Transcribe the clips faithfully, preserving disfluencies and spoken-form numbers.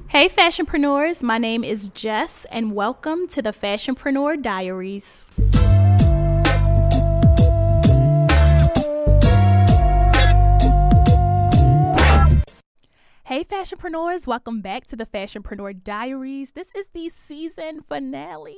Hey fashionpreneurs, my name is Jess and welcome to the Fashionpreneur Diaries. Hey fashionpreneurs, welcome back to the Fashionpreneur Diaries. This is the season finale.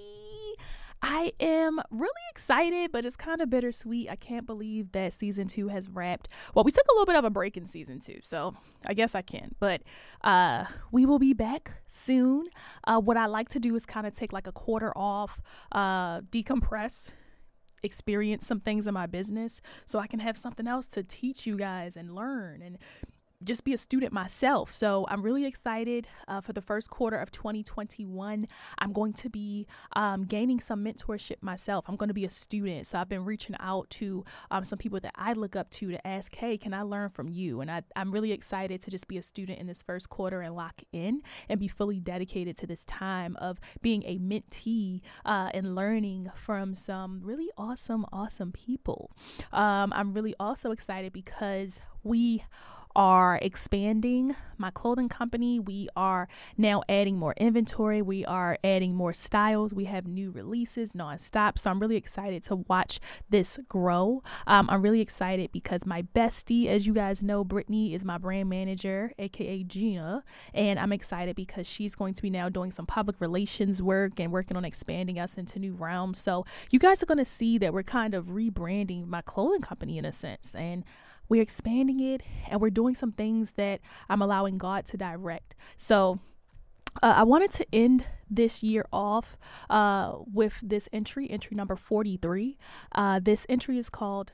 I am really excited, but it's kind of bittersweet. I can't believe that season two has wrapped. Well, we took a little bit of a break in season two, so I guess I can. But uh, we will be back soon. Uh, what I like to do is kind of take like a quarter off, uh, decompress, experience some things in my business so I can have something else to teach you guys and learn and just be a student myself. So I'm really excited uh, for the first quarter of twenty twenty-one. I'm going to be um, gaining some mentorship myself. I'm going to be a student. So I've been reaching out to um, some people that I look up to to ask, hey, can I learn from you? And I, I'm really excited to just be a student in this first quarter and lock in and be fully dedicated to this time of being a mentee uh, and learning from some really awesome, awesome people. Um, I'm really also excited because we are expanding my clothing company. We are now adding more inventory. We are adding more styles. We have new releases nonstop. So I'm really excited to watch this grow. Um, I'm really excited because my bestie, as you guys know, Brittany is my brand manager, aka Gina. And I'm excited because she's going to be now doing some public relations work and working on expanding us into new realms. So you guys are going to see that we're kind of rebranding my clothing company in a sense. And we're expanding it and we're doing some things that I'm allowing God to direct. So uh, I wanted to end this year off uh, with this entry, entry number forty-three. Uh, this entry is called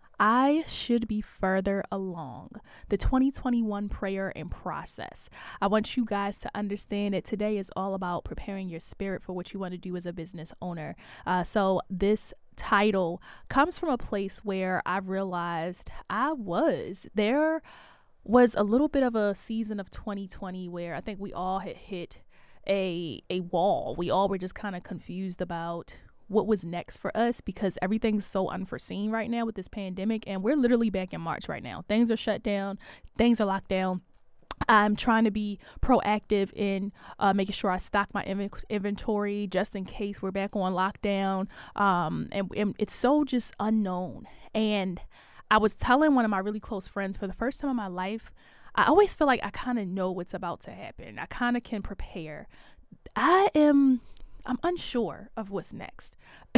I Should Be Further Along, the twenty twenty-one prayer and process. I want you guys to understand that today is all about preparing your spirit for what you want to do as a business owner. Uh, so this title comes from a place where I've realized I was there was a little bit of a season of twenty twenty where I think we all had hit a a wall. We all were just kind of confused about what was next for us because everything's so unforeseen right now with this pandemic, and we're literally back in March right now. Things are shut down, things are locked down. I'm trying to be proactive in uh, making sure I stock my inv- inventory just in case we're back on lockdown. Um, and, and it's so just unknown. And I was telling one of my really close friends for the first time in my life, I always feel like I kind of know what's about to happen. I kind of can prepare. I am... I'm unsure of what's next.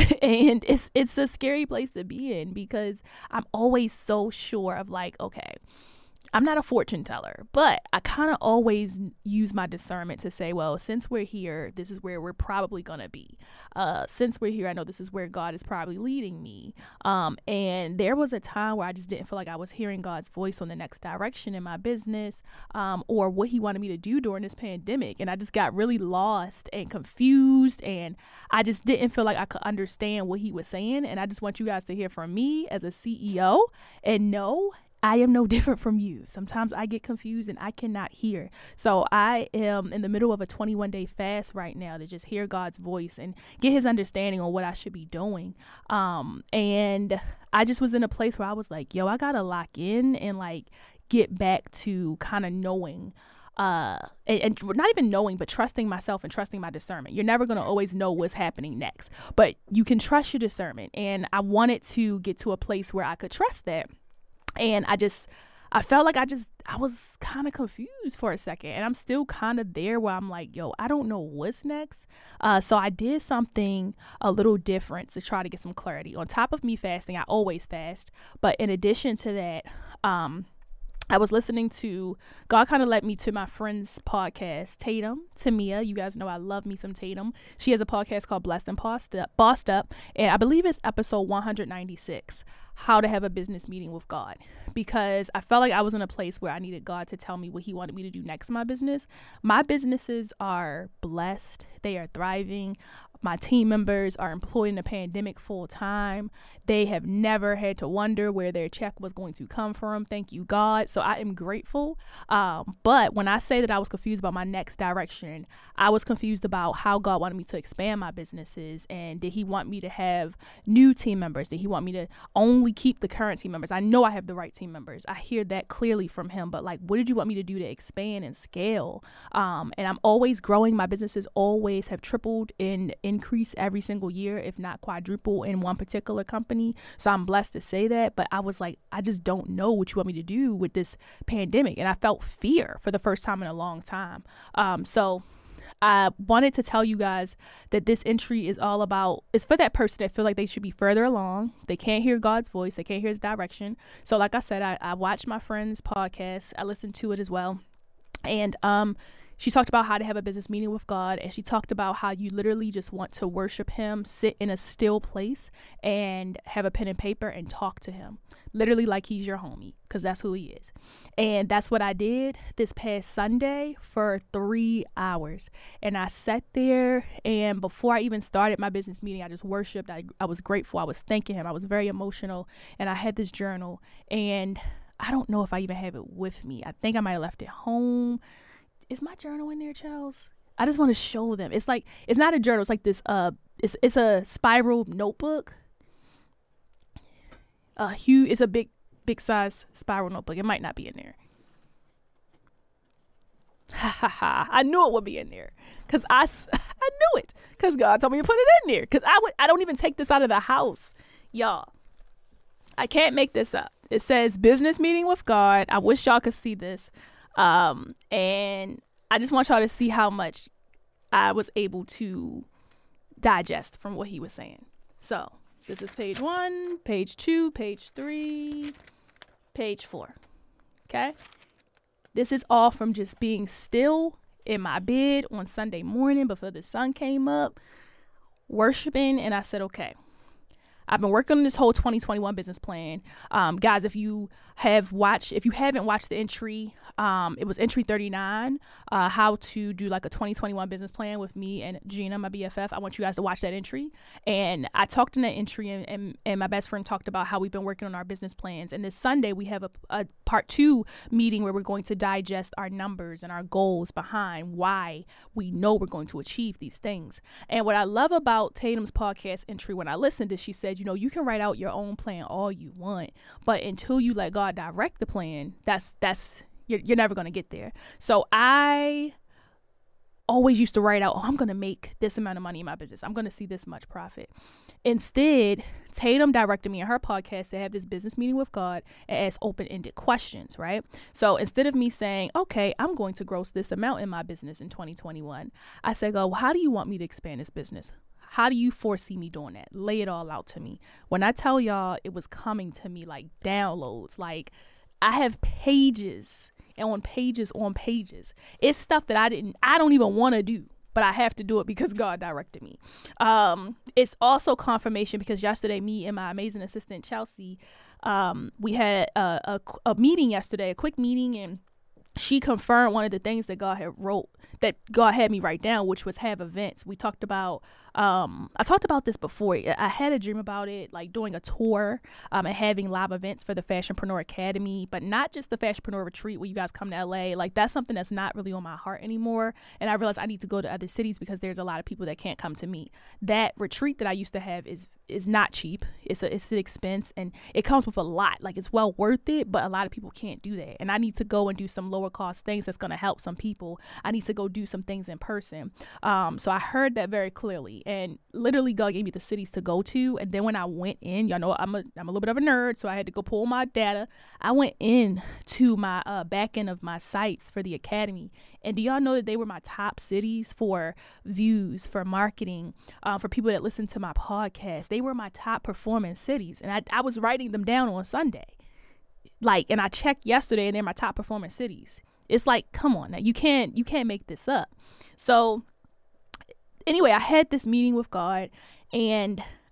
And it's it's a scary place to be in because I'm always so sure of like, okay, I'm not a fortune teller, but I kind of always use my discernment to say, well, since we're here, this is where we're probably going to be. Uh, since we're here, I know this is where God is probably leading me. Um, and there was a time where I just didn't feel like I was hearing God's voice on the next direction in my business um, or what he wanted me to do during this pandemic. And I just got really lost and confused. And I just didn't feel like I could understand what he was saying. And I just want you guys to hear from me as a C E O and know I am no different from you. Sometimes I get confused and I cannot hear. So I am in the middle of a twenty-one day fast right now to just hear God's voice and get his understanding on what I should be doing. Um, and I just was in a place where I was like, yo, I got to lock in and like get back to kind of knowing uh and, and not even knowing but trusting myself and trusting my discernment. You're never going to always know what's happening next, but you can trust your discernment. And I wanted to get to a place where I could trust that. And I just, I felt like I just, I was kind of confused for a second. And I'm still kind of there where I'm like, yo, I don't know what's next. Uh, so I did something a little different to try to get some clarity. On top of me fasting, I always fast. But in addition to that, um, I was listening to, God kind of led me to my friend's podcast, Tatum, Tamia. You guys know I love me some Tatum. She has a podcast called Blessed and Bossed Up, Bossed Up, and I believe it's episode one hundred ninety-six, How to Have a Business Meeting with God, because I felt like I was in a place where I needed God to tell me what he wanted me to do next in my business. My businesses are blessed. They are thriving. my team members are employed in the pandemic full time. They have never had to wonder where their check was going to come from. Thank you, God. So I am grateful. Um, but when I say that I was confused about my next direction, I was confused about how God wanted me to expand my businesses. And did he want me to have new team members? Did he want me to only keep the current team members? I know I have the right team members. I hear that clearly from him. But like, what did you want me to do to expand and scale? Um, and I'm always growing. My businesses always have tripled in increase every single year, if not quadruple in one particular company. So I'm blessed to say that. But I was like, I just don't know what you want me to do with this pandemic. And I felt fear for the first time in a long time. Um, so I wanted to tell you guys that this entry is all about, it's for that person that feel like they should be further along. They can't hear God's voice. They can't hear his direction. So like I said, I, I watched my friend's podcast. I listened to it as well. And um, she talked about how to have a business meeting with God. And she talked about how you literally just want to worship him, sit in a still place and have a pen and paper and talk to him. Literally like he's your homie, because that's who he is. And that's what I did this past Sunday for three hours. And I sat there, and before I even started my business meeting, I just worshiped. I, I was grateful. I was thanking him. I was very emotional. And I had this journal. And I don't know if I even have it with me. I think I might have left it home. Is my journal in there, Charles? I just want to show them. It's like, it's not a journal. It's like this, uh, it's, it's a spiral notebook. A huge, it's a big, big size spiral notebook. It might not be in there. Ha ha ha. I knew it would be in there. Cause I, I knew it. Cause God told me to put it in there. Cause I would, I don't even take this out of the house. Y'all, I can't make this up. It says business meeting with God. I wish y'all could see this. Um, and I just want y'all to see how much I was able to digest from what he was saying. So this is page one, page two, page three, page four. Okay. This is all from just being still in my bed on Sunday morning before the sun came up, worshiping. And I said, okay, I've been working on this whole twenty twenty-one business plan. Um, guys, if you have watched, if you haven't watched the entry, um, it was entry thirty-nine, uh, how to do like a twenty twenty-one business plan with me and Gina, my B F F. I want you guys to watch that entry. And I talked in that entry, and, and, and my best friend talked about how we've been working on our business plans. And this Sunday, we have a, a part two meeting where we're going to digest our numbers and our goals behind why we know we're going to achieve these things. And what I love about Tatum's podcast entry, when I listened to, she said, you know, you can write out your own plan all you want, but until you let God direct the plan, that's, that's, you're, you're never going to get there. So I always used to write out, oh, I'm going to make this amount of money in my business. I'm going to see this much profit. Instead, Tatum directed me in her podcast to have this business meeting with God and ask open-ended questions, right? So instead of me saying, okay, I'm going to gross this amount in my business in twenty twenty-one, I said, oh, well, how do you want me to expand this business? How do you foresee me doing that? Lay it all out to me. When I tell y'all, it was coming to me like downloads. Like, I have pages and on pages on pages. It's stuff that I didn't, I don't even want to do, but I have to do it because God directed me. Um, it's also confirmation because yesterday, me and my amazing assistant, Chelsea, um, we had a, a, a meeting yesterday, a quick meeting, and she confirmed one of the things that God had wrote, that God had me write down, which was have events. We talked about, um, I talked about this before. I had a dream about it, like doing a tour um, and having live events for the Fashionpreneur Academy, but not just the Fashionpreneur Retreat where you guys come to L A. Like, that's something that's not really on my heart anymore. And I realized I need to go to other cities because there's a lot of people that can't come to me. That retreat that I used to have is is not cheap. It's a, it's an expense, and it comes with a lot. Like, it's well worth it, but a lot of people can't do that. And I need to go and do some lower cost things that's going to help some people. I need to go do some things in person. Um, so I heard that very clearly, and literally God gave me the cities to go to. And then when I went in, y'all know I'm a, I'm a little bit of a nerd, so I had to go pull my data. I went in to my uh, back end of my sites for the Academy. And do y'all know that they were my top cities for views, for marketing, um, for people that listen to my podcast? They were my top performing cities. And I, I was writing them down on Sunday. Like, and I checked yesterday and they're my top performing cities. It's like, come on now, you can't, you can't make this up. So anyway, I had this meeting with God, and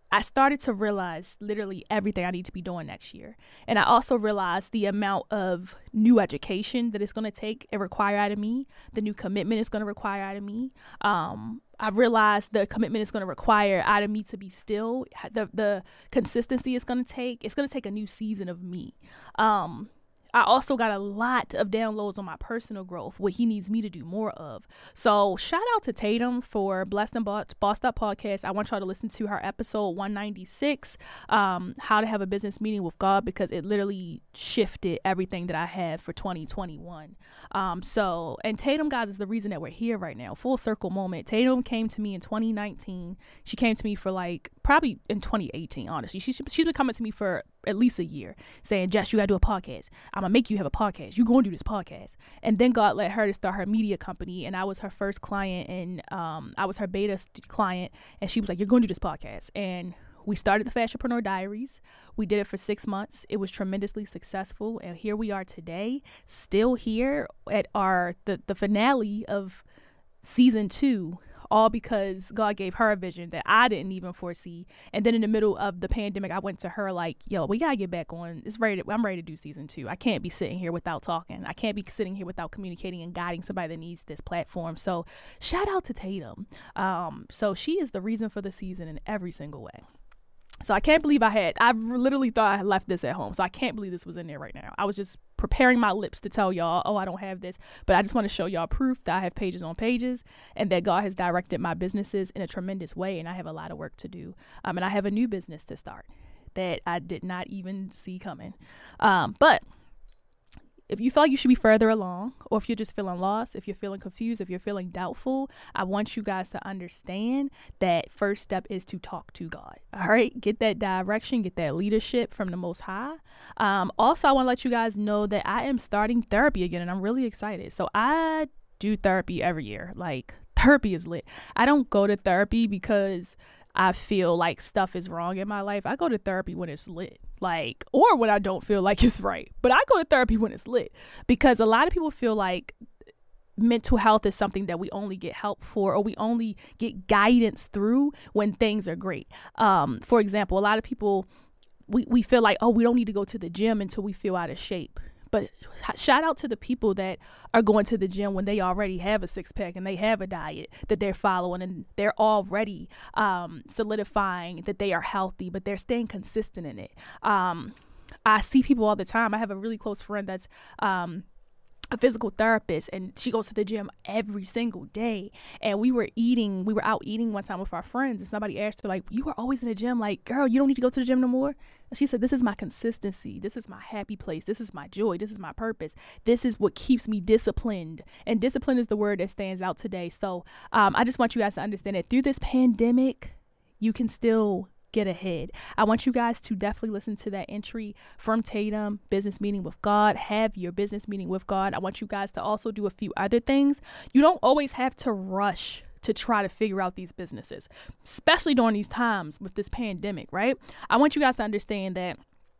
I started to realize literally everything I need to be doing next year. And I also realized the amount of new education that it's going to take and require out of me, the new commitment it's going to require out of me. Um, I realized the commitment is going to require out of me to be still, the, the consistency it's going to take. It's going to take a new season of me. Um, I also got a lot of downloads on my personal growth, what he needs me to do more of. So shout out to Tatum for Blessed and Bossed Up podcast. I want y'all to listen to her episode one ninety-six, um, How to Have a Business Meeting with God, because it literally shifted everything that I had for twenty twenty-one. Um, so, and Tatum, guys, is the reason that we're here right now. Full circle moment. Tatum came to me in twenty nineteen. She came to me for like, probably in twenty eighteen, honestly. She, she's been coming to me for at least a year saying, Jess, you gotta do a podcast. I'm gonna make you have a podcast. You gonna do this podcast. And then God led her to start her media company, and I was her first client, and um I was her beta st- client, and she was like, you're gonna do this podcast. And we started the Fashionpreneur Diaries. We did it for six months. It was tremendously successful, and here we are today, still here at our the, the finale of season two, all because God gave her a vision that I didn't even foresee. And then in the middle of the pandemic, I went to her like, yo, we got to get back on. It's ready. To, I'm ready to do season two. I can't be sitting here without talking. I can't be sitting here without communicating and guiding somebody that needs this platform. So shout out to Tatum. Um, so she is the reason for the season in every single way. So I can't believe I had, I literally thought I had left this at home. So I can't believe this was in there right now. I was just preparing my lips to tell y'all, oh, I don't have this. But I just want to show y'all proof that I have pages on pages, and that God has directed my businesses in a tremendous way. And I have a lot of work to do. Um, and I have a new business to start that I did not even see coming. Um, but if you feel like you should be further along, or if you're just feeling lost, if you're feeling confused, if you're feeling doubtful, I want you guys to understand that first step is to talk to God. All right. Get that direction, get that leadership from the Most High. Um, also, I want to let you guys know that I am starting therapy again, and I'm really excited. So I do therapy every year. Like, therapy is lit. I don't go to therapy because I feel like stuff is wrong in my life. I go to therapy when it's lit, like, or when I don't feel like it's right. But I go to therapy when it's lit, because a lot of people feel like mental health is something that we only get help for, or we only get guidance through when things are great. Um, for example, a lot of people, we, we feel like, oh, we don't need to go to the gym until we feel out of shape. But shout out to the people that are going to the gym when they already have a six pack and they have a diet that they're following, and they're already um, solidifying that they are healthy, but they're staying consistent in it. Um, I see people all the time. I have a really close friend that's um, a physical therapist, and she goes to the gym every single day. And we were eating, we were out eating one time with our friends, and somebody asked her, like, you were always in the gym, like, girl, you don't need to go to the gym no more. And she said, this is my consistency. This is my happy place. This is my joy. This is my purpose. This is what keeps me disciplined. And discipline is the word that stands out today. So um, I just want you guys to understand that through this pandemic, you can still get ahead. I want you guys to definitely listen to that entry from Tatum, Business Meeting with God. Have your business meeting with God. I want you guys to also do a few other things. You don't always have to rush to try to figure out these businesses, especially during these times with this pandemic, right? I want you guys to understand that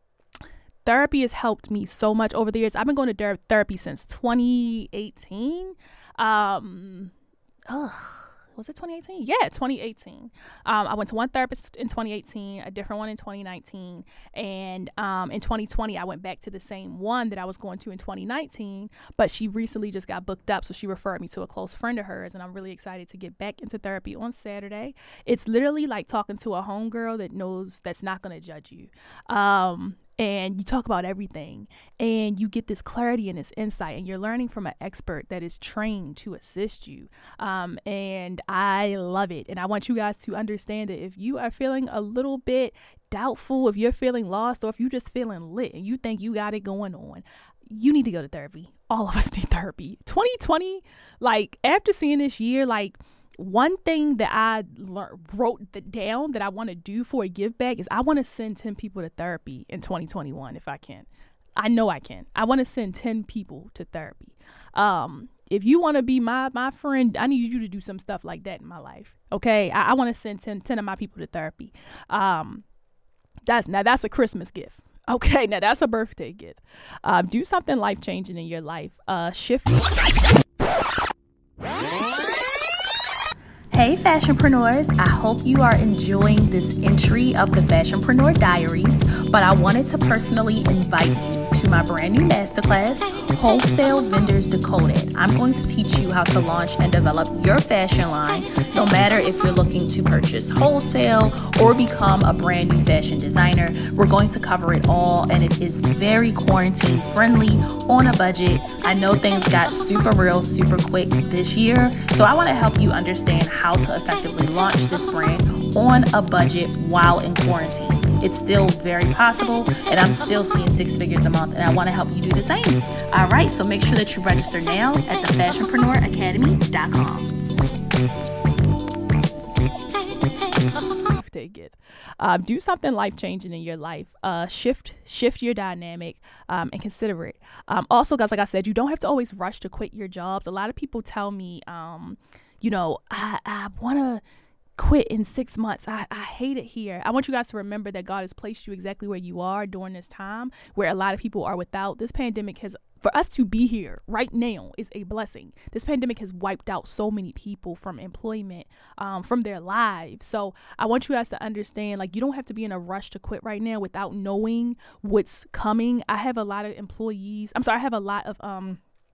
therapy has helped me so much over the years. I've been going to therapy since twenty eighteen. Um, ugh. Was it twenty eighteen? Yeah, twenty eighteen. Um, I went to one therapist in twenty eighteen, a different one in twenty nineteen. And um, in twenty twenty, I went back to the same one that I was going to in twenty nineteen. But she recently just got booked up, so she referred me to a close friend of hers. And I'm really excited to get back into therapy on Saturday. It's literally like talking to a homegirl that knows that's not going to judge you. Um, And you talk about everything, and you get this clarity and this insight, and you're learning from an expert that is trained to assist you. Um, and I love it. And I want you guys to understand that if you are feeling a little bit doubtful, if you're feeling lost, or if you're just feeling lit and you think you got it going on, you need to go to therapy. All of us need therapy. twenty twenty, like, after seeing this year, like, one thing that I lear- wrote the, down that I want to do for a give back is I want to send ten people to therapy in twenty twenty-one if I can. I know I can. I want to send ten people to therapy. Um, if you want to be my my friend, I need you to do some stuff like that in my life. Okay, I, I want to send ten, ten of my people to therapy. Um, that's now that's a Christmas gift. Okay, now that's a birthday gift. Um, do something life changing in your life. Uh, shift. Hey fashionpreneurs, I hope you are enjoying this entry of the Fashionpreneur Diaries, but I wanted to personally invite you to my brand new masterclass, Wholesale Vendors Decoded. I'm going to teach you how to launch and develop your fashion line, no matter if you're looking to purchase wholesale or become a brand new fashion designer. We're going to cover it all, and it is very quarantine friendly, on a budget. I know things got super real, super quick this year, so I want to help you understand how to effectively launch this brand on a budget while in quarantine. It's still very possible, and I'm still seeing six figures a month, and I want to help you do the same. All right, so make sure that you register now at the fashionpreneur academy dot com. Take it. Um, do something life-changing in your life. Uh, shift shift your dynamic um, and consider it. Um, also, guys, like I said, you don't have to always rush to quit your jobs. A lot of people tell me, um, you know, I, I want to quit in six months. I, I hate it here. I want you guys to remember that God has placed you exactly where you are during this time where a lot of people are without. This pandemic has, for us to be here right now, is a blessing. This pandemic has wiped out so many people from employment, um, from their lives. So I want you guys to understand, like, you don't have to be in a rush to quit right now without knowing what's coming. I have a lot of employees. I'm sorry. I have a lot of, um,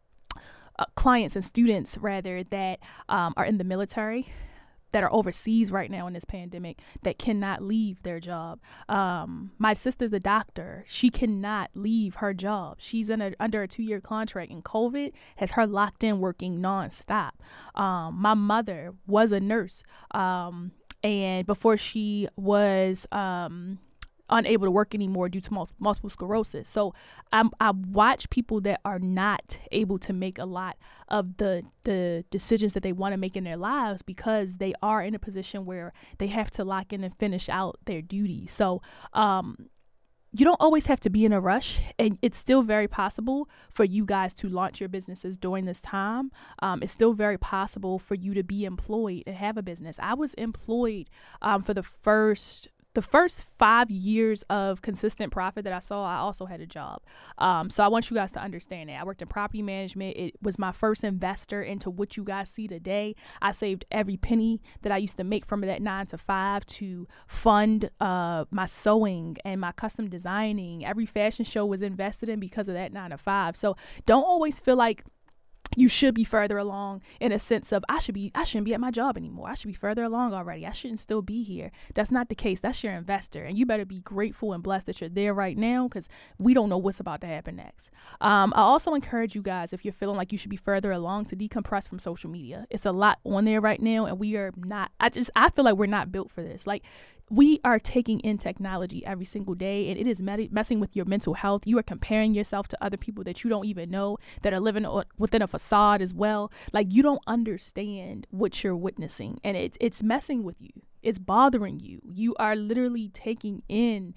uh, clients and students rather that, um, are in the military, that are overseas right now in this pandemic, that cannot leave their job. Um, my sister's a doctor. She cannot leave her job. She's in a, under a two-year contract, and COVID has her locked in working nonstop. Um, my mother was a nurse, um, and before she was um, unable to work anymore due to mul- multiple sclerosis. So um, I watch people that are not able to make a lot of the the decisions that they want to make in their lives because they are in a position where they have to lock in and finish out their duty. So um, you don't always have to be in a rush, and it's still very possible for you guys to launch your businesses during this time. Um, it's still very possible for you to be employed and have a business. I was employed um, for the first The first five years of consistent profit that I saw. I also had a job. Um, so I want you guys to understand that. I worked in property management. It was my first investor into what you guys see today. I saved every penny that I used to make from that nine to five to fund uh, my sewing and my custom designing. Every fashion show was invested in because of that nine to five. So don't always feel like you should be further along in a sense of I should be I shouldn't be at my job anymore. I should be further along already. I shouldn't still be here. That's not the case. That's your investor, and you better be grateful and blessed that you're there right now, because we don't know what's about to happen next. Um, I also encourage you guys, if you're feeling like you should be further along, to decompress from social media. It's a lot on there right now, and we are not. I just I feel like we're not built for this. Like, we are taking in technology every single day, and it is med- messing with your mental health. You are comparing yourself to other people that you don't even know, that are living o- within a facade as well. Like, you don't understand what you're witnessing, and it's it's messing with you. It's bothering you. You are literally taking in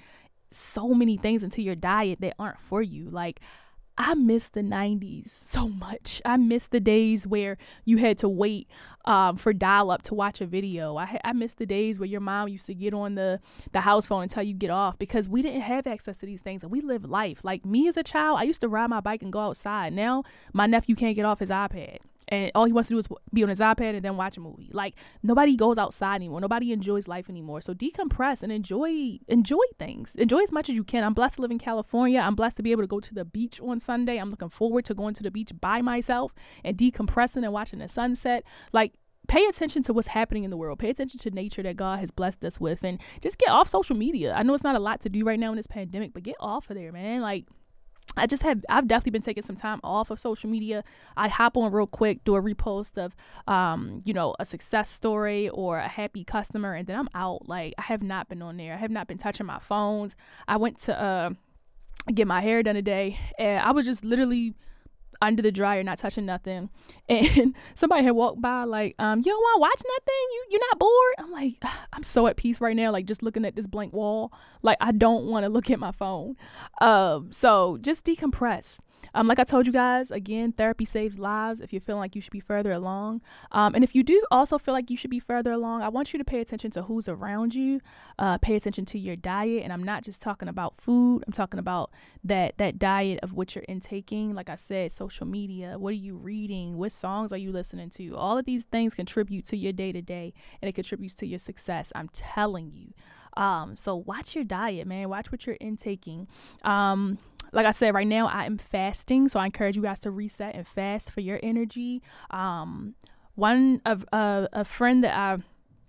so many things into your diet that aren't for you. Like, I miss the nineties so much. I miss the days where you had to wait um, for dial-up to watch a video. I, ha- I miss the days where your mom used to get on the, the house phone and tell you get off, because we didn't have access to these things, and we lived life. Like, me as a child, I used to ride my bike and go outside. Now my nephew can't get off his iPad, and all he wants to do is be on his iPad and then watch a movie. Like, nobody goes outside anymore. Nobody enjoys life anymore. So decompress and enjoy enjoy things. Enjoy as much as you can. I'm blessed to live in California. I'm blessed to be able to go to the beach on Sunday. I'm looking forward to going to the beach by myself and decompressing and watching the sunset. Like, pay attention to what's happening in the world. Pay attention to nature that God has blessed us with, and just get off social media. I know it's not a lot to do right now in this pandemic, but get off of there, man. Like, I just have, I've definitely been taking some time off of social media. I hop on real quick, do a repost of, um, you know, a success story or a happy customer, and then I'm out. Like, I have not been on there. I have not been touching my phones. I went to uh, get my hair done today, and I was just literally under the dryer, not touching nothing. And somebody had walked by like, um, you don't want to watch nothing? You, you're not bored? I'm like, I'm so at peace right now. Like, just looking at this blank wall. Like, I don't want to look at my phone. Um, so just decompress. Um, like I told you guys, again, therapy saves lives if you're feeling like you should be further along. Um, and if you do also feel like you should be further along, I want you to pay attention to who's around you. Uh, pay attention to your diet. And I'm not just talking about food. I'm talking about that that diet of what you're intaking. Like I said, social media. What are you reading? What songs are you listening to? All of these things contribute to your day-to-day, and it contributes to your success. I'm telling you. Um, so watch your diet, man. Watch what you're intaking. Um, Like I said, right now I am fasting, so I encourage you guys to reset and fast for your energy. Um, one of uh, a friend that I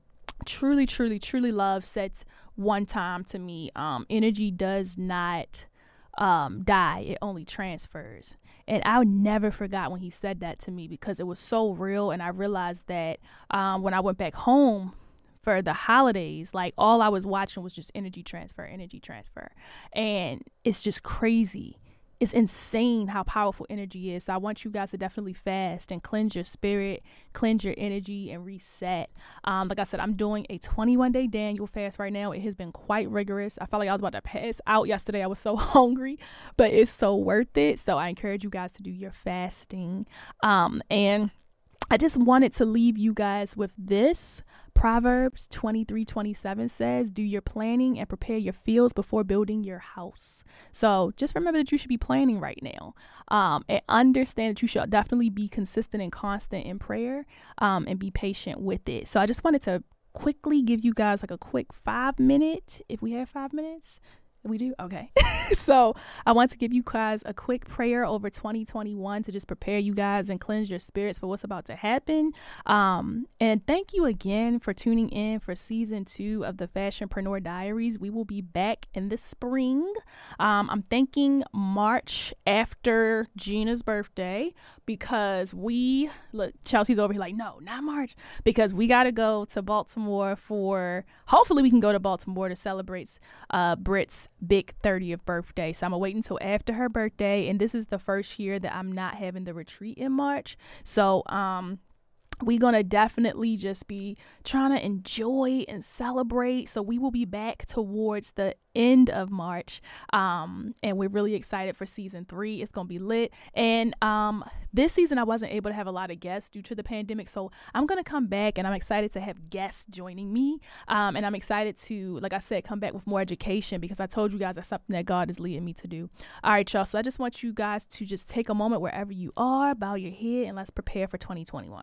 truly, truly, truly love said one time to me, um, energy does not um, die; it only transfers. And I never forgot when he said that to me, because it was so real. And I realized that um, when I went back home for the holidays, like all I was watching was just energy transfer, energy transfer. And it's just crazy. It's insane how powerful energy is. So I want you guys to definitely fast and cleanse your spirit, cleanse your energy, and reset. Um, like I said, I'm doing a twenty-one day Daniel fast right now. It has been quite rigorous. I felt like I was about to pass out yesterday. I was so hungry, but it's so worth it. So I encourage you guys to do your fasting. Um, and I just wanted to leave you guys with this. Proverbs twenty-three twenty-seven says, do your planning and prepare your fields before building your house. So just remember that you should be planning right now, um, and understand that you should definitely be consistent and constant in prayer, um, and be patient with it. So I just wanted to quickly give you guys like a quick five minute, if we have five minutes. We do? Okay. So I want to give you guys a quick prayer over twenty twenty-one to just prepare you guys and cleanse your spirits for what's about to happen. Um, and thank you again for tuning in for season two of the Fashionpreneur Diaries. We will be back in the spring. Um, I'm thinking March after Gina's birthday, because we, look, Chelsea's over here like, no, not March, because we got to go to Baltimore for, hopefully we can go to Baltimore to celebrate uh, Britt's big thirtieth birthday. So I'm gonna wait until after her birthday, and this is the first year that I'm not having the retreat in March. So um we're going to definitely just be trying to enjoy and celebrate. So we will be back towards the end of March. Um, and we're really excited for season three. It's going to be lit. And um, this season, I wasn't able to have a lot of guests due to the pandemic. So I'm going to come back, and I'm excited to have guests joining me. Um, and I'm excited to, like I said, come back with more education, because I told you guys that's something that God is leading me to do. All right, y'all. So I just want you guys to just take a moment wherever you are, bow your head, and let's prepare for twenty twenty-one.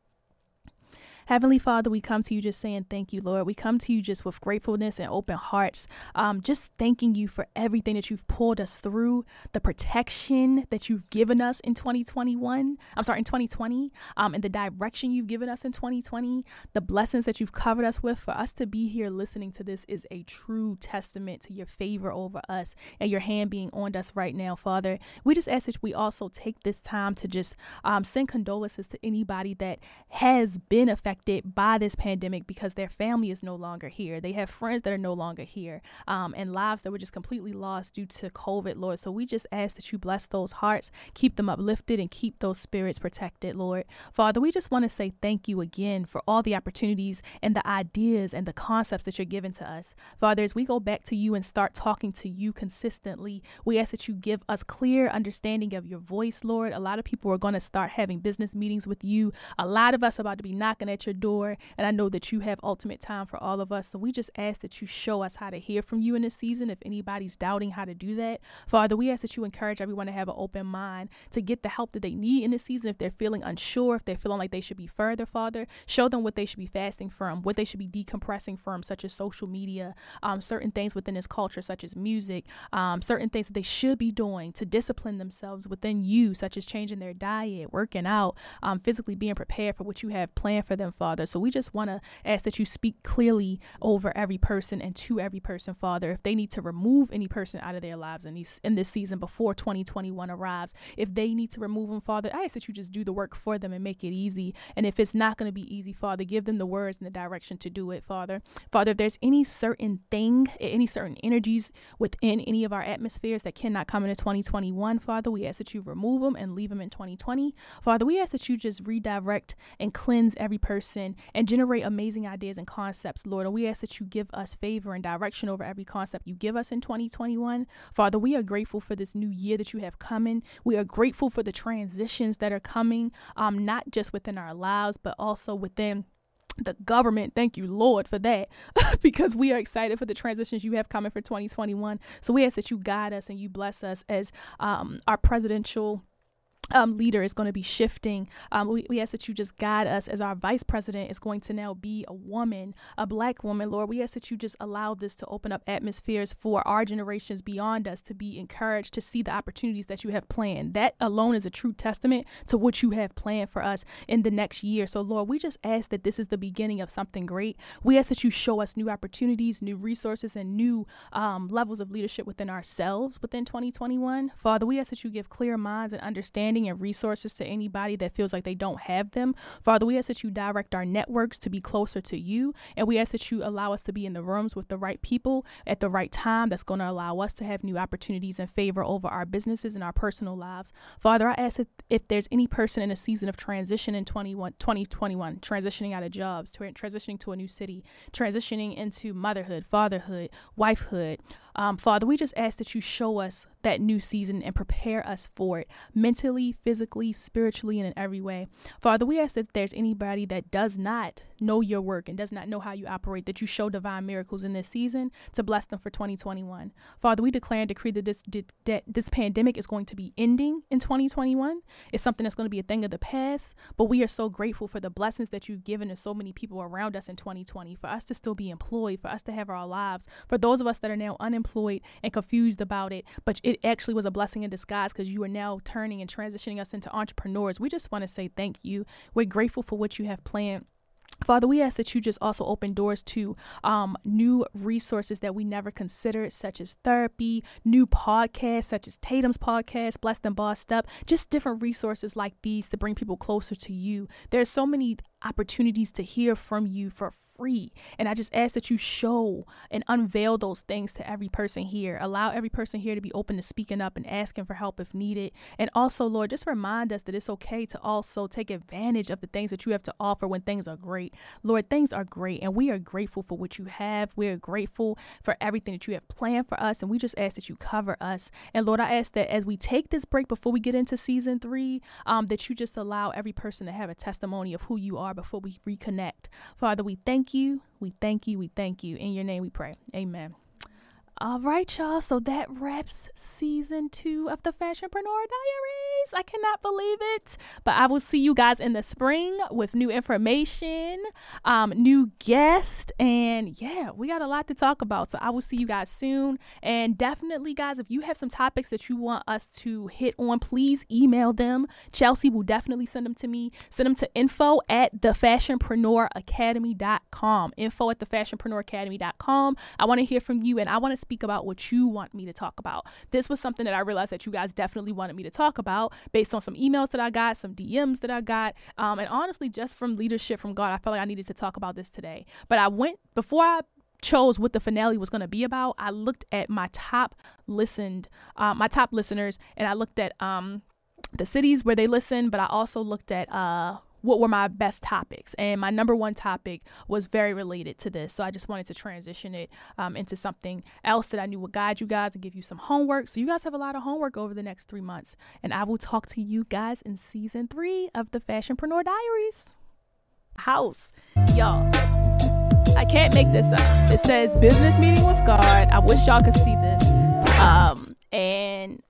Heavenly Father, we come to you just saying thank you, Lord. We come to you just with gratefulness and open hearts, um, just thanking you for everything that you've pulled us through, the protection that you've given us in twenty twenty-one, I'm sorry, in twenty twenty, um, and the direction you've given us in twenty twenty, the blessings that you've covered us with. For us to be here listening to this is a true testament to your favor over us and your hand being on us right now, Father. We just ask that we also take this time to just um, send condolences to anybody that has been affected by this pandemic, because their family is no longer here. They have friends that are no longer here, um, and lives that were just completely lost due to COVID, Lord. So we just ask that you bless those hearts, keep them uplifted, and keep those spirits protected, Lord. Father, we just want to say thank you again for all the opportunities and the ideas and the concepts that you're giving to us. Father, as we go back to you and start talking to you consistently, we ask that you give us clear understanding of your voice, Lord. A lot of people are going to start having business meetings with you. A lot of us are about to be knocking at your door, and I know that you have ultimate time for all of us. So we just ask that you show us how to hear from you in this season. If anybody's doubting how to do that, Father, we ask that you encourage everyone to have an open mind to get the help that they need in this season. If they're feeling unsure, if they're feeling like they should be further, Father, show them what they should be fasting from, what they should be decompressing from, such as social media, um, certain things within this culture, such as music, um, certain things that they should be doing to discipline themselves within you, such as changing their diet, working out, um, physically being prepared for what you have planned for them, Father. So we just want to ask that you speak clearly over every person and to every person, Father. If they need to remove any person out of their lives in these in this season before twenty twenty-one arrives, if they need to remove them, Father, I ask that you just do the work for them and make it easy. And if it's not going to be easy, Father, give them the words and the direction to do it, Father. Father, if there's any certain thing, any certain energies within any of our atmospheres that cannot come into twenty twenty-one, Father, we ask that you remove them and leave them in twenty twenty. Father, we ask that you just redirect and cleanse every person person and generate amazing ideas and concepts, Lord. And we ask that you give us favor and direction over every concept you give us in twenty twenty-one. Father, we are grateful for this new year that you have coming. We are grateful for the transitions that are coming, um, not just within our lives, but also within the government. Thank you, Lord, for that, because we are excited for the transitions you have coming for twenty twenty-one. So we ask that you guide us and you bless us as um, our presidential Um, leader is going to be shifting. Um, we, we ask that you just guide us as our vice president is going to now be a woman, a black woman. Lord, we ask that you just allow this to open up atmospheres for our generations beyond us to be encouraged to see the opportunities that you have planned. That alone is a true testament to what you have planned for us in the next year. So Lord, we just ask that this is the beginning of something great. We ask that you show us new opportunities, new resources, and new um, levels of leadership within ourselves within twenty twenty-one. Father, we ask that you give clear minds and understanding and resources to anybody that feels like they don't have them. Father, we ask that you direct our networks to be closer to you, and we ask that you allow us to be in the rooms with the right people at the right time that's going to allow us to have new opportunities and favor over our businesses and our personal lives. Father, I ask that if there's any person in a season of transition in twenty twenty-one, transitioning out of jobs, transitioning to a new city, transitioning into motherhood, fatherhood, wifehood, Um, Father, we just ask that you show us that new season and prepare us for it mentally, physically, spiritually, and in every way. Father, we ask that if there's anybody that does not know your work and does not know how you operate, that you show divine miracles in this season to bless them for twenty twenty-one. Father, we declare and decree that this, that this pandemic is going to be ending in twenty twenty-one. It's something that's going to be a thing of the past, but we are so grateful for the blessings that you've given to so many people around us in twenty twenty, for us to still be employed, for us to have our lives, for those of us that are now unemployed, employed and confused about it, but it actually was a blessing in disguise because you are now turning and transitioning us into entrepreneurs. We just want to say thank you. We're grateful for what you have planned. Father, we ask that you just also open doors to um, new resources that we never considered, such as therapy, new podcasts, such as Tatum's podcast, Blessed and Bossed Up, just different resources like these to bring people closer to you. There's so many opportunities to hear from you for free. And I just ask that you show and unveil those things to every person here. Allow every person here to be open to speaking up and asking for help if needed. And also, Lord, just remind us that it's okay to also take advantage of the things that you have to offer when things are great. Lord, things are great, and we are grateful for what you have. We are grateful for everything that you have planned for us, and we just ask that you cover us. And Lord, I ask that as we take this break before we get into season three, um, that you just allow every person to have a testimony of who you are before we reconnect. Father, we thank you. We thank you. We thank you. In your name we pray. Amen. All right, y'all. So that wraps season two of the Fashionpreneur Diaries. I cannot believe it. But I will see you guys in the spring with new information, um, new guests. And yeah, we got a lot to talk about. So I will see you guys soon. And definitely, guys, if you have some topics that you want us to hit on, please email them. Chelsea will definitely send them to me. Send them to info at the fashionpreneur academy dot com. Info at the fashionpreneur academy dot com. I want to hear from you, and I want to speak about what you want me to talk about. This was something that I realized that you guys definitely wanted me to talk about based on some emails that I got, some D Ms that I got, um, and honestly, just from leadership from God, I felt like I needed to talk about this today. But I went, before I chose what the finale was going to be about, I looked at my top listened, uh, my top listeners, and I looked at um, the cities where they listen, but I also looked at uh, what were my best topics, and my number one topic was very related to this. So I just wanted to transition it um, into something else that I knew would guide you guys and give you some homework. So you guys have a lot of homework over the next three months, and I will talk to you guys in season three of the Fashionpreneur Diaries. House, y'all. I can't make this up. It says business meeting with God. I wish y'all could see this. Um, and